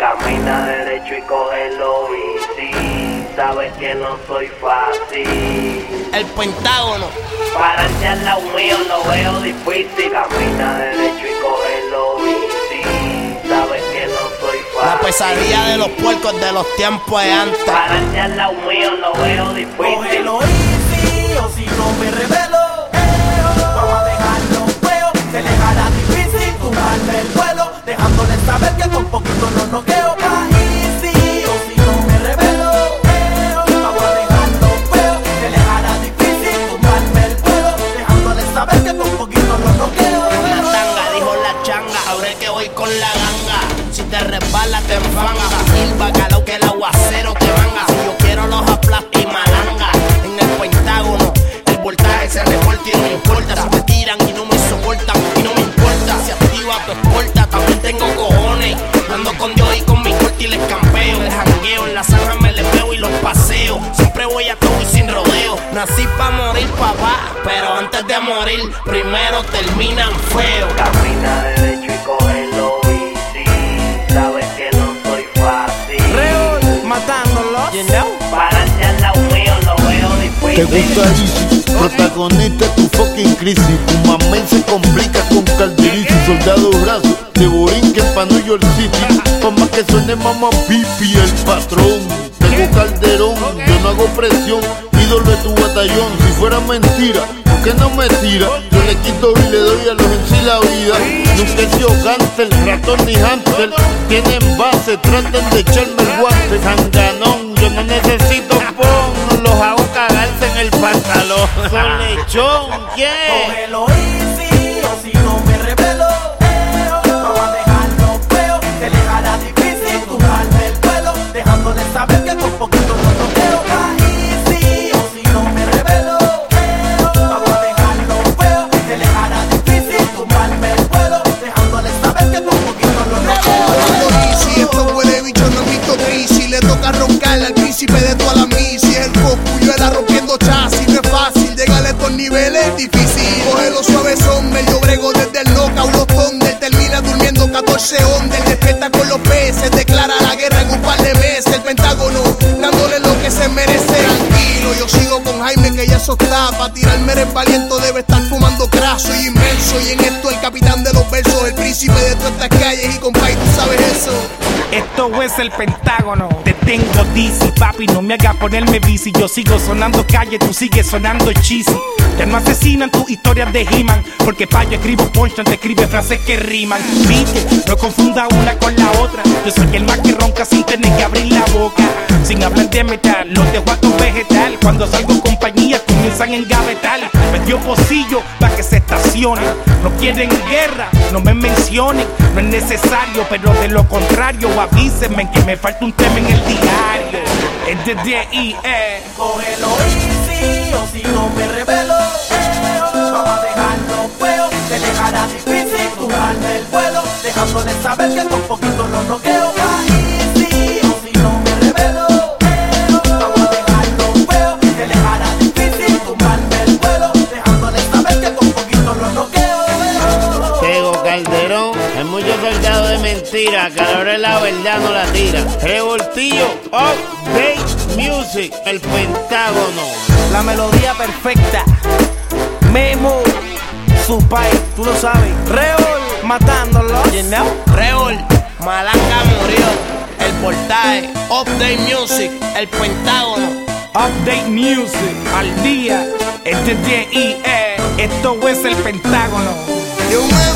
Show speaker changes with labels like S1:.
S1: Camina derecho y cógelo easy. Sabes que no soy fácil.
S2: El Pentágono.
S1: Pararte al lado mío lo veo difícil. Camina derecho y cógelo easy. Sabes que no soy fácil.
S2: La pesadilla de los puercos de los tiempos de antes.
S1: Pararte al lado mío lo veo difícil.
S3: Cógelo easy o si no me revelo. Vamos a dejarlo feo. Se les hará difícil tumbarme el vuelo, dejándoles saber que con poquito no noqueo. Easy o si no me revelo. Vamos a dejarlo feo. Se les hará difícil tumbarme el vuelo, dejándoles saber que con poquito no noqueo.
S2: La tanga, dijo la changa, abre que voy con la ganga. Si te resbalas te enfanga. Silva calor que el aguacero te manga. Si yo quiero los aplastos y malanga. En el Pentágono el voltaje se reporta y no me importa. Si me tiran y no me soportan y no me importa. Si activa tu escolta, también tengo cojones. Ando con Dios y con mi corte y les campeo. El jangueo en la zanja me les veo y los paseo. Siempre voy a todo y sin rodeo. Nací pa' morir, papá, pero antes de morir primero terminan feo.
S1: Camina derecho y cógelo easy. Sabes que no soy fácil.
S3: Real, matándolo.
S2: You know?
S1: Pararte al lado mío lo veo
S4: Te
S1: difícil.
S4: gusta Easy, protagonista tu fucking crisis. Tu mamá se complica con Calderisi. Soldado brazo de Borinquen pa' New York City. Pa' más que suene mamá pipi el patrón. Tengo Calderón, yo no hago presión. Ídolo de tu batallón, si fuera mentira, ¿por qué no me tira? Yo le quito y le doy a los en sí la vida. Nunca he sido gánster, ratón ni hamster. Tienen base, traten de echarme el guante. Sanganón, yo no necesito pon, los hago cagarse en el pantalón. Son lechón, yeah.
S3: Cógelo easy o si no me revelo. Vamos a dejarlo feo. Se les hará difícil tumbarme el vuelo, dejándoles saber que con poquito no noqueo. Easy o si no me revelo. Vamos a dejarlo feo. Se les hará difícil tumbarme el vuelo, dejándoles saber que con poquito no noqueo.
S5: Si esto huele bicho no he visto crisis. Le toca roncarle al príncipe de toda la misi. El cocuyuela rompiendo chasis. No es fácil llegar a estos niveles, difícil. Cógelo suavezón, yo brego desde el knockout, los thunder. Termina durmiendo 14 ondas. Despierta con los peces, declara la guerra en un par de meses. El Pentágono, dándole lo que se merece. Tranquilo, yo sigo con Jaime que ya eso está. Pa' tirarme el valiento debe estar fumando crack. Soy inmenso y en esto el capitán de los versos. El príncipe de todas estas calles y compay, tú sabes eso.
S6: Esto es el Pentágono. Te tengo dizzy, papi, no me hagas ponerme bici. Yo sigo sonando calle, tú sigues sonando cheesy. Ya no asesinan tus historias de He-Man, porque pa' yo escribo punch, no te escribe frases que riman. Viste, no confunda una con la otra. Yo soy el más que ronca sin tener que abrir la boca. Sin hablar de metal, los dejo a tu vegetal. Cuando salgo compañía comienzan en gavetal. Me dio pocillo pa' que se estacionen. No quieren guerra, no me mencionen. No es necesario, pero de lo contrario avísenme que me falta un tema en el diario. Es de D.I.E.
S3: Cógelo easy o si no me revelo. Vamos a dejarlo feo. Se les hará difícil tumbarme el vuelo, dejándoles saber que con poquito no noqueo. Easy o si no me revelo. Vamos a dejarlo feo. Se les hará difícil tumbarme el vuelo, dejándoles saber que con poquito no noqueo.
S4: Tego Calderón, hay muchos soldados de mentira, que a la hora de la verdad no la tira. Revoltillo, Update Music, el Pentágono.
S3: La melodía perfecta. Memo, su pai, tú lo sabes. Reol, matándolo.
S2: You know? Reol, Malanga murió. El voltaje, Update Music, el Pentágono.
S6: Update Music, al día. Es de D.I.E. Esto es el Pentágono.
S5: Yo,